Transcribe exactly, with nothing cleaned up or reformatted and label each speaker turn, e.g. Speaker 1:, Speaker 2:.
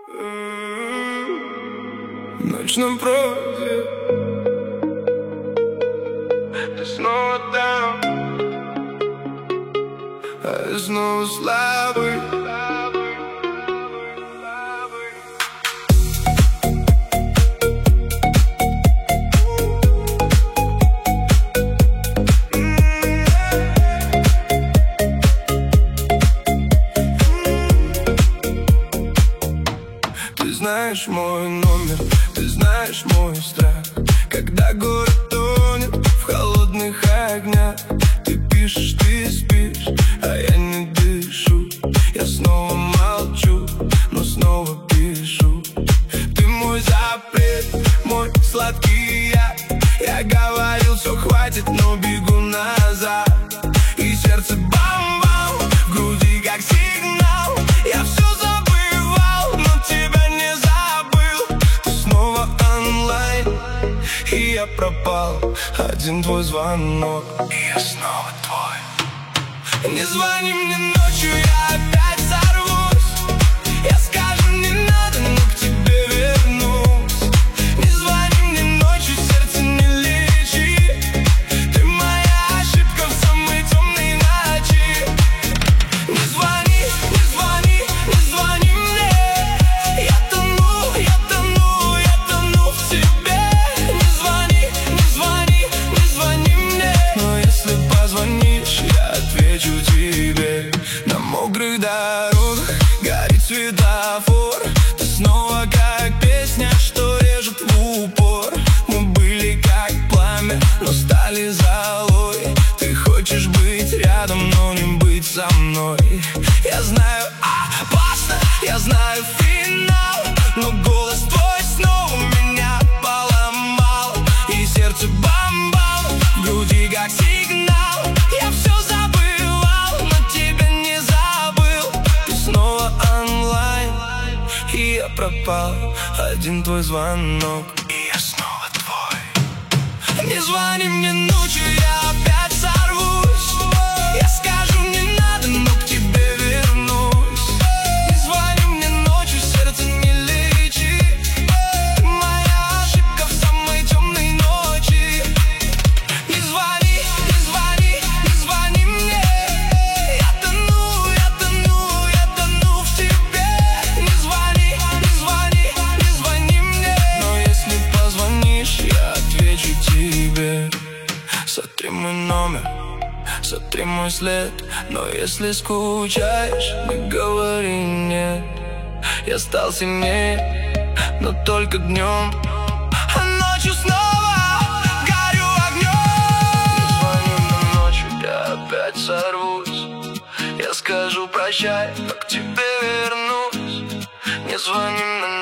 Speaker 1: Ночь напротив, ты снова там, а я снова слабый. Ты знаешь мой номер, ты знаешь мой страх. Когда город тонет в холодных огнях, ты пишешь, ты спишь, а я не дышу. Я снова молчу, но снова пишу. Ты мой запрет, мой сладкий яд. Я говорил, все хватит, но бегу назад. И сердце бам-бам, в груди как сигнал. Я все и я пропал, один твой звонок, и я снова твой. Не звони мне ночью, я опять сорвусь. Я скажу, не надо, но к тебе вернусь. Не звони мне ночью, сердце не лечи. Ты моя ошибка в самой темной ночи. Не звони, не звони, не звони мне. Я тону, я тону, я тону в тебе. Отвечу тебе. На мокрых дорогах горит светофор. Ты снова как песня, что режет в упор. Мы были как пламя, но стали золой. Ты хочешь быть рядом, но не быть со мной. Я знаю, опасно, я знаю финал, но голос твой снова меня поломал. И сердце бам-бам, в груди как сигнал. Я все забывал, но тебя не забыл. Ты снова онлайн, и я пропал, один твой звонок, и я снова твой. Не звони мне ночью, я опять сорвусь. Я скажу, не надо, но к тебе вернусь. Не звони мне ночью, сердце не лечи. Ты моя ошибка в самой темной ночи. Не звони, не звони, не звони мне. Я тону, я тону, я тону в тебе. Не звони, не звони, не звони мне. Но если позвонишь, я отвечу тебе. Сотри мой номер, сотри мой след. Но если скучаешь, не говори нет. Я стал сильнее, но только днем, а ночью снова горю огнем. Не звони мне ночью, я опять сорвусь. Я скажу прощай, но к тебе вернусь. Не звони мне